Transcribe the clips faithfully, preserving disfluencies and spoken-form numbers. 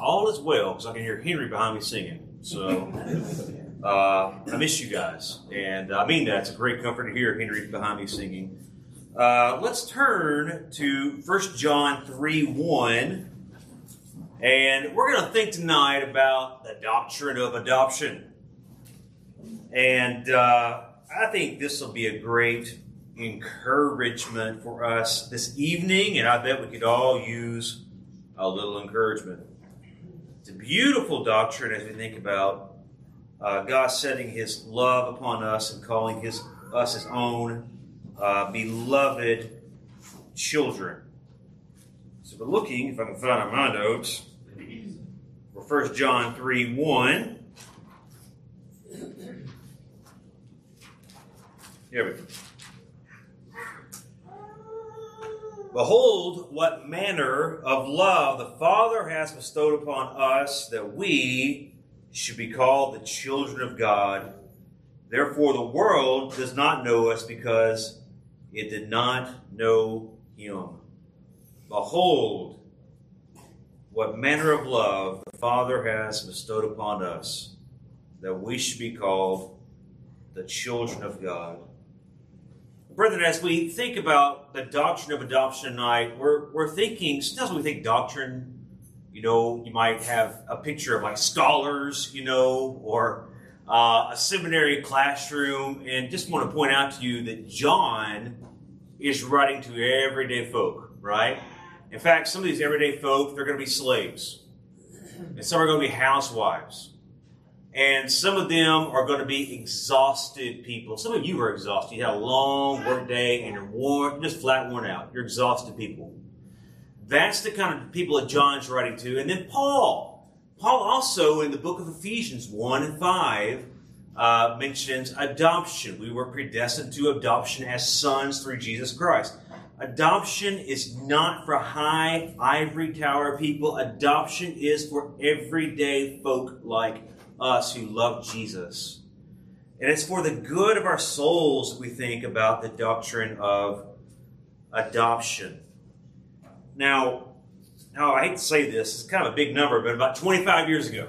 all is well, because I can hear Henry behind me singing. So uh, I miss you guys. And I mean that. It's a great comfort to hear Henry behind me singing. Uh, let's turn to First John three one. And we're going to think tonight about the doctrine of adoption. And uh, I think this will be a great encouragement for us this evening, and I bet we could all use a little encouragement. It's a beautiful doctrine as we think about uh, God setting His love upon us and calling his, us His own uh, beloved children. So we're looking, if I can find my notes, for First John three one. Here we go. Behold, what manner of love the Father has bestowed upon us, that we should be called the children of God. Therefore the world does not know us, because it did not know Him. Behold, what manner of love the Father has bestowed upon us, that we should be called the children of God. Brethren, as we think about the doctrine of adoption tonight, we're, we're thinking, sometimes when we think doctrine, you know, you might have a picture of like scholars, you know, or uh, a seminary classroom, and just want to point out to you that John is writing to everyday folk, right? In fact, some of these everyday folk, they're going to be slaves, and some are going to be housewives. And some of them are going to be exhausted people. Some of you are exhausted. You had a long work day and you're worn, just flat worn out. You're exhausted people. That's the kind of people that John's writing to. And then Paul. Paul also, in the book of Ephesians one and five, uh, mentions adoption. We were predestined to adoption as sons through Jesus Christ. Adoption is not for high ivory tower people. Adoption is for everyday folk like us who love Jesus. And it's for the good of our souls that we think about the doctrine of adoption. Now, now I hate to say this, it's kind of a big number, but about twenty-five years ago,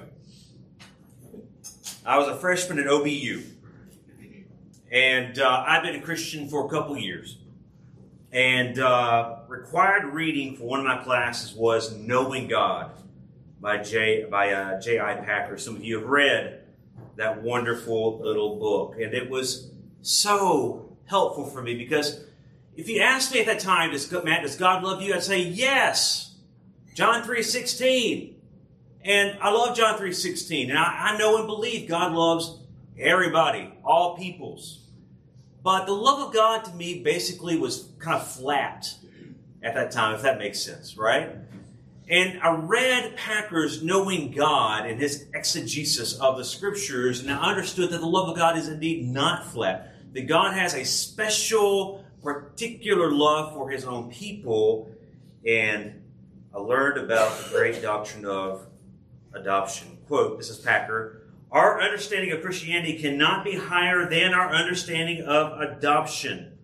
I was a freshman at O B U. And uh, I've been a Christian for a couple years. And uh, required reading for one of my classes was Knowing God by J. by uh, J I Packer. Some of you have read that wonderful little book, and it was so helpful for me, because if you asked me at that time, does, Matt, does God love you? I'd say yes. John three sixteen, and I love John three sixteen, and I, I know and believe God loves everybody, all peoples. But the love of God to me basically was kind of flat at that time, if that makes sense, right? And I read Packer's Knowing God and his exegesis of the Scriptures, and I understood that the love of God is indeed not flat. That God has a special, particular love for His own people, and I learned about the great doctrine of adoption. Quote, this is Packer, "Our understanding of Christianity cannot be higher than our understanding of adoption.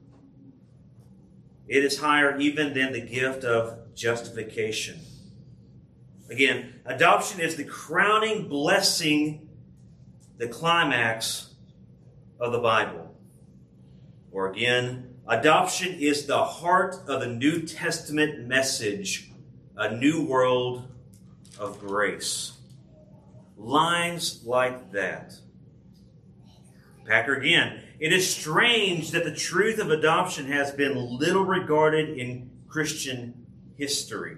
It is higher even than the gift of justification." Again, adoption is the crowning blessing, the climax of the Bible. Or again, adoption is the heart of the New Testament message, a new world of grace. Lines like that. Packer again, "It is strange that the truth of adoption has been little regarded in Christian history."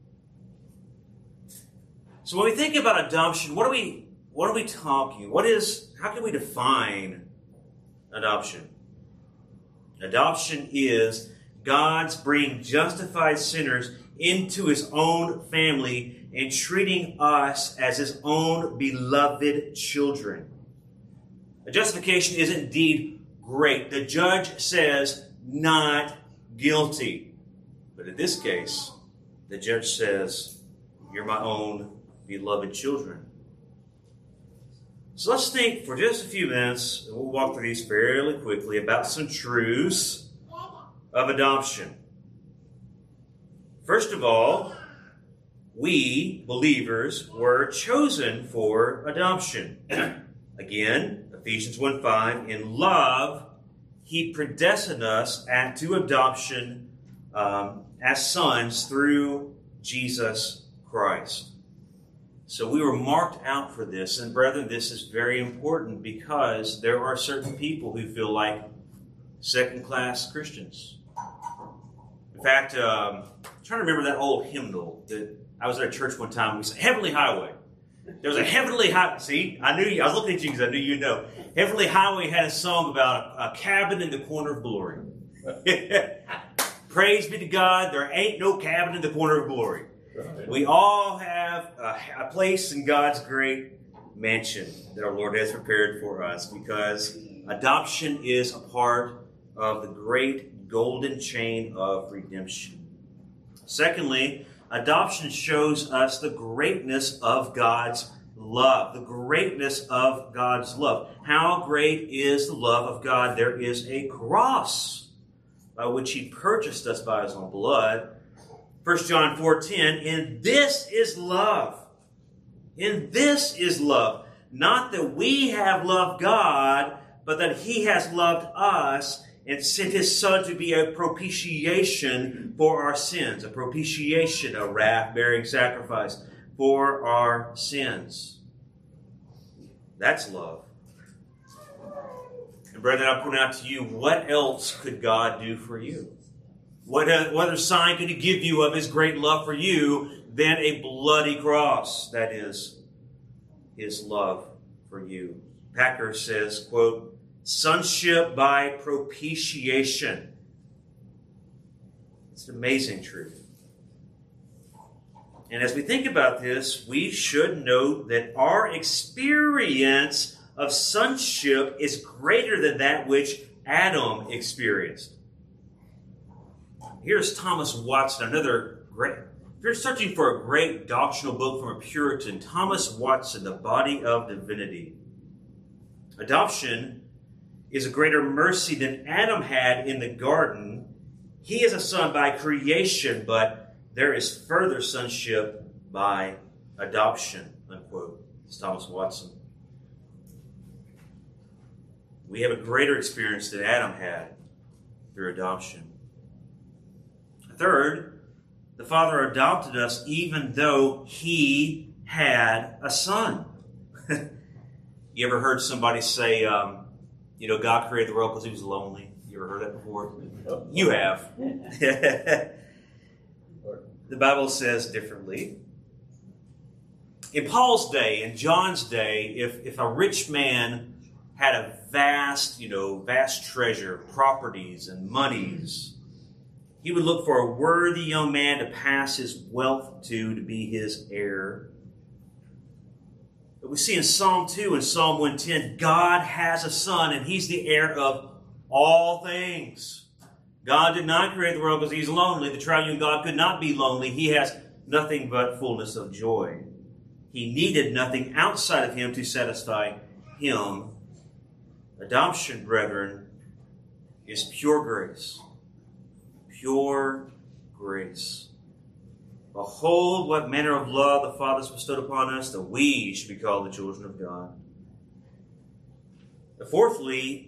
So when we think about adoption, what are we what are we talking? What is how can we define adoption? Adoption is God's bringing justified sinners into His own family and treating us as His own beloved children. A justification is indeed great. The judge says not guilty. But in this case, the judge says, you're my own beloved children. So let's think for just a few minutes, and we'll walk through these fairly quickly, about some truths of adoption. First of all, we, believers, were chosen for adoption. Again, Ephesians one five, in love, he predestined us at, to adoption um, as sons through Jesus Christ. So we were marked out for this. And brethren, this is very important because there are certain people who feel like second-class Christians. In fact, um, I'm trying to remember that old hymnal that I was at a church one time. We said, Heavenly Highway. There was a Heavenly Highway. See, I knew you. I was looking at you because I knew you'd know. Heavenly Highway had a song about a, a cabin in the corner of glory. Praise be to God, there ain't no cabin in the corner of glory. Right. We all have a, a place in God's great mansion that our Lord has prepared for us because adoption is a part of the great golden chain of redemption. Secondly, adoption shows us the greatness of God's love. The greatness of God's love. How great is the love of God? There is a cross by which he purchased us by his own blood. First John four ten, in this is love. In this is love. Not that we have loved God, but that he has loved us and sent his Son to be a propitiation for our sins. A propitiation, a wrath-bearing sacrifice for our sins. That's love. And brethren, I point out to you, what else could God do for you? What, uh, what other sign could he give you of his great love for you than a bloody cross? That is his love for you. Packer says, quote, sonship by propitiation. It's an amazing truth. And as we think about this, we should note that our experience of sonship is greater than that which Adam experienced. Here's Thomas Watson, another great, if you're searching for a great doctrinal book from a Puritan, Thomas Watson, The Body of Divinity. Adoption is a greater mercy than Adam had in the garden. He is a son by creation, but there is further sonship by adoption, unquote. It's Thomas Watson. We have a greater experience than Adam had through adoption. Third, the Father adopted us even though he had a son. You ever heard somebody say, um, you know, God created the world because he was lonely? You ever heard that before? You have. The Bible says differently. In Paul's day, in John's day, if, if a rich man had a vast, you know, vast treasure, properties and monies, he would look for a worthy young man to pass his wealth to, to be his heir. But we see in Psalm two and Psalm one ten, God has a son and he's the heir of all things. God did not create the world because he's lonely. The triune God could not be lonely. He has nothing but fullness of joy. He needed nothing outside of him to satisfy him. Adoption, brethren, is pure grace. Pure grace. Behold, what manner of love the Father has bestowed upon us, that we should be called the children of God. Fourthly,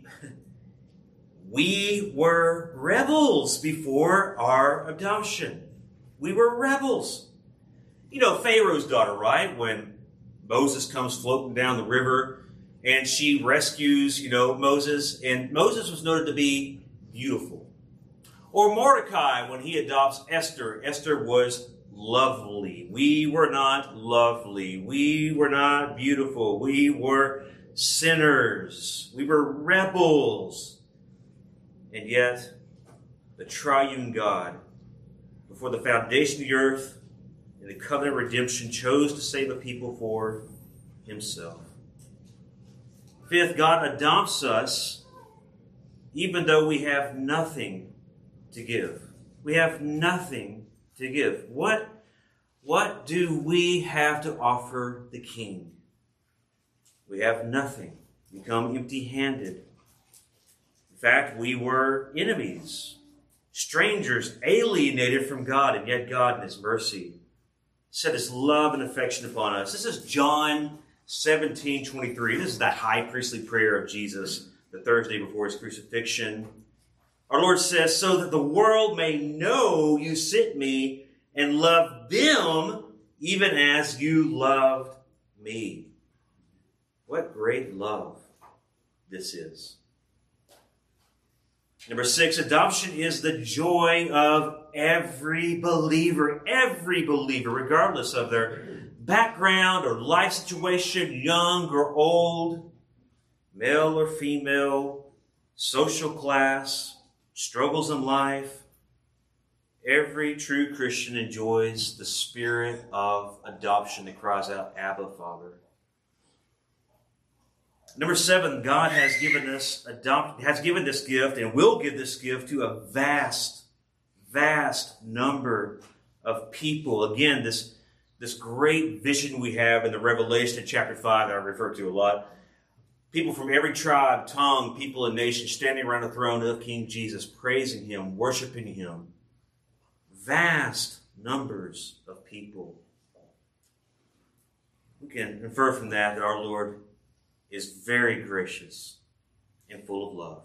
we were rebels before our adoption. We were rebels. You know, Pharaoh's daughter, right? When Moses comes floating down the river and she rescues, you know, Moses. And Moses was noted to be beautiful. Or Mordecai, when he adopts Esther. Esther was lovely. We were not lovely. We were not beautiful. We were sinners. We were rebels. And yet, the triune God, before the foundation of the earth, in the covenant of redemption, chose to save a people for himself. Fifth, God adopts us even though we have nothing to give. We have nothing to give. What, what do we have to offer the King? We have nothing. We come empty-handed. In fact, we were enemies, strangers, alienated from God, and yet God in his mercy set his love and affection upon us. This is John seventeen twenty-three. This is the high priestly prayer of Jesus, the Thursday before his crucifixion. Our Lord says, so that the world may know you sent me and love them even as you loved me. What great love this is. Number six, adoption is the joy of every believer. Every believer, regardless of their background or life situation, young or old, male or female, social class, struggles in life. Every true Christian enjoys the spirit of adoption that cries out, Abba, Father. Number seven, God has given us adopt, has given this gift and will give this gift to a vast, vast number of people. Again, this, this great vision we have in the Revelation in chapter five that I refer to a lot. People from every tribe, tongue, people, and nation standing around the throne of King Jesus, praising him, worshiping him. Vast numbers of people. We can infer from that that our Lord is very gracious and full of love.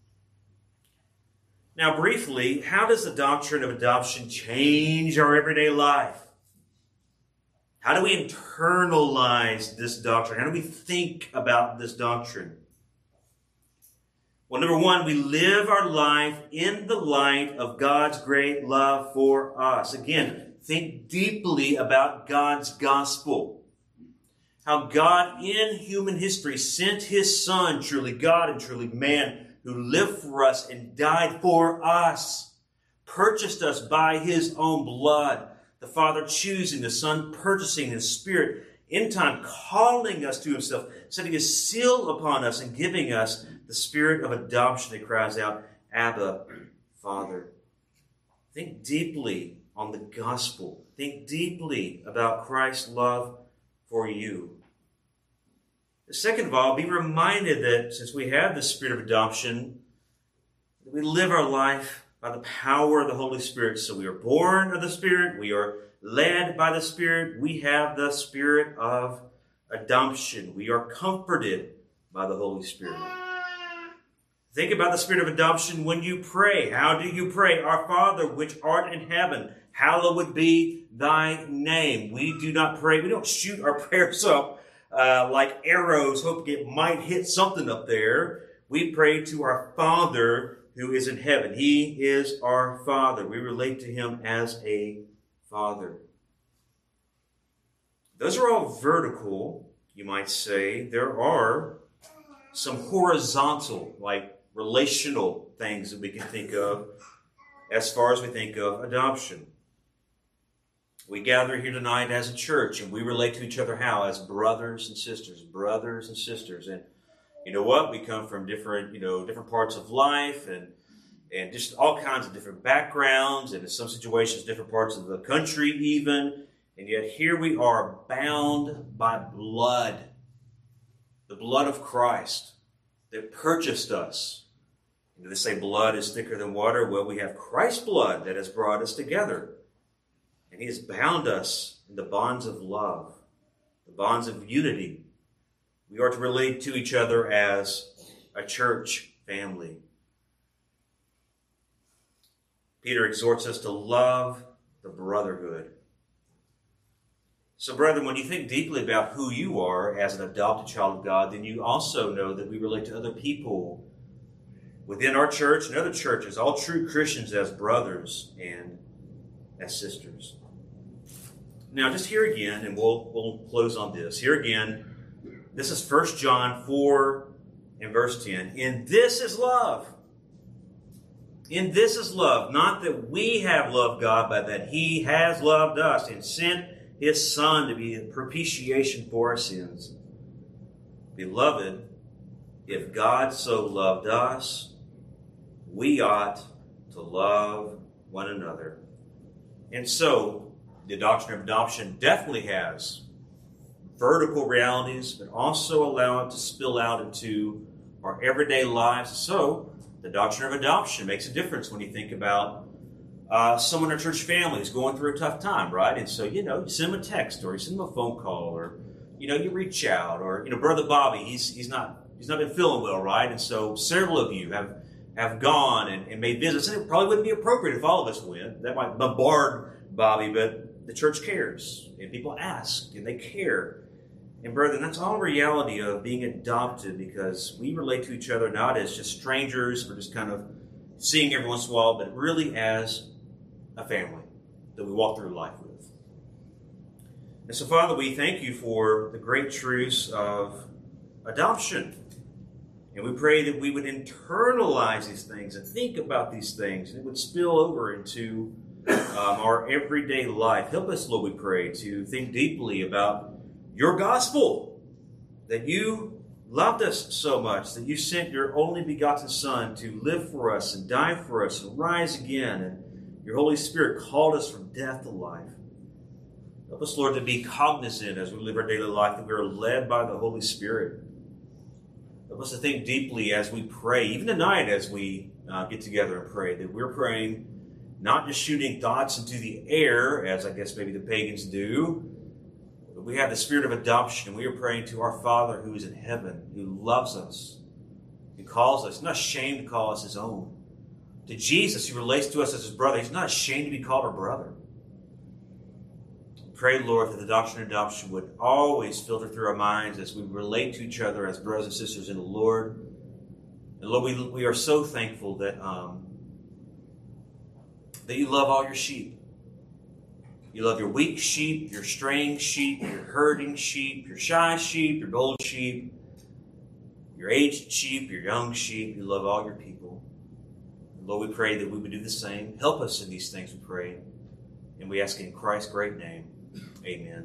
Now, briefly, how does the doctrine of adoption change our everyday life? How do we internalize this doctrine? How do we think about this doctrine? Well, number one, we live our life in the light of God's great love for us. Again, think deeply about God's gospel. How God in human history sent his Son, truly God and truly man, who lived for us and died for us, purchased us by his own blood. The Father choosing, the Son purchasing, his Spirit in time calling us to himself, setting a seal upon us and giving us the spirit of adoption that cries out, Abba, Father. Think deeply on the gospel. Think deeply about Christ's love for you. Second of all, be reminded that since we have the spirit of adoption, that we live our life by the power of the Holy Spirit. So we are born of the Spirit. We are led by the Spirit. We have the spirit of adoption. We are comforted by the Holy Spirit. Think about the spirit of adoption when you pray. How do you pray? Our Father, which art in heaven, hallowed be thy name. We do not pray. We don't shoot our prayers up uh, like arrows, hoping it might hit something up there. We pray to our Father who is in heaven. He is our Father. We relate to him as a Father. Those are all vertical, you might say. There are some horizontal, like relational things that we can think of as far as we think of adoption. We gather here tonight as a church and we relate to each other how? As brothers and sisters, brothers and sisters. And you know what? We come from different, you know, different parts of life and and just all kinds of different backgrounds and in some situations different parts of the country even. And yet here we are bound by blood. The blood of Christ that purchased us. And do they say blood is thicker than water? Well, we have Christ's blood that has brought us together. And he has bound us in the bonds of love, the bonds of unity. We are to relate to each other as a church family. Peter exhorts us to love the brotherhood. So, brethren, when you think deeply about who you are as an adopted child of God, then you also know that we relate to other people within our church and other churches, all true Christians, as brothers and as sisters. Now, just here again, and we'll, we'll close on this. Here again, this is First John four and verse ten. In this is love. In this is love. Not that we have loved God, but that he has loved us and sent his Son to be a propitiation for our sins. Beloved, if God so loved us, we ought to love one another. And so, the doctrine of adoption definitely has vertical realities, but also allow it to spill out into our everyday lives. So, the doctrine of adoption makes a difference when you think about uh, someone in our church family is going through a tough time, right? And so, you know, you send them a text or you send them a phone call or, you know, you reach out or, you know, Brother Bobby, he's he's not he's not been feeling well, right? And so several of you have have gone and, and made visits. And it probably wouldn't be appropriate if all of us went. That might bombard Bobby, but the church cares and people ask and they care. And brethren, that's all reality of being adopted, because we relate to each other not as just strangers or just kind of seeing every once in a while, but really as a family that we walk through life with. And so, Father, we thank you for the great truths of adoption. And we pray that we would internalize these things and think about these things, and it would spill over into um, our everyday life. Help us, Lord, we pray, to think deeply about your gospel, that you loved us so much, that you sent your only begotten Son to live for us and die for us and rise again, and your Holy Spirit called us from death to life. Help us, Lord, to be cognizant as we live our daily life that we are led by the Holy Spirit. Help us to think deeply as we pray, even tonight as we uh, get together and pray, that we're praying not just shooting thoughts into the air, as I guess maybe the pagans do, but we have the spirit of adoption, and we are praying to our Father who is in heaven, who loves us, who calls us, not ashamed to call us his own. To Jesus, who relates to us as his brother, he's not ashamed to be called our brother. Pray, Lord, that the doctrine of adoption would always filter through our minds as we relate to each other as brothers and sisters in the Lord. And Lord, we, we are so thankful that, um, that you love all your sheep. You love your weak sheep, your straying sheep, your herding sheep, your shy sheep, your bold sheep, your aged sheep, your young sheep. You love all your people. And Lord, we pray that we would do the same. Help us in these things, we pray. And we ask in Christ's great name. Amen.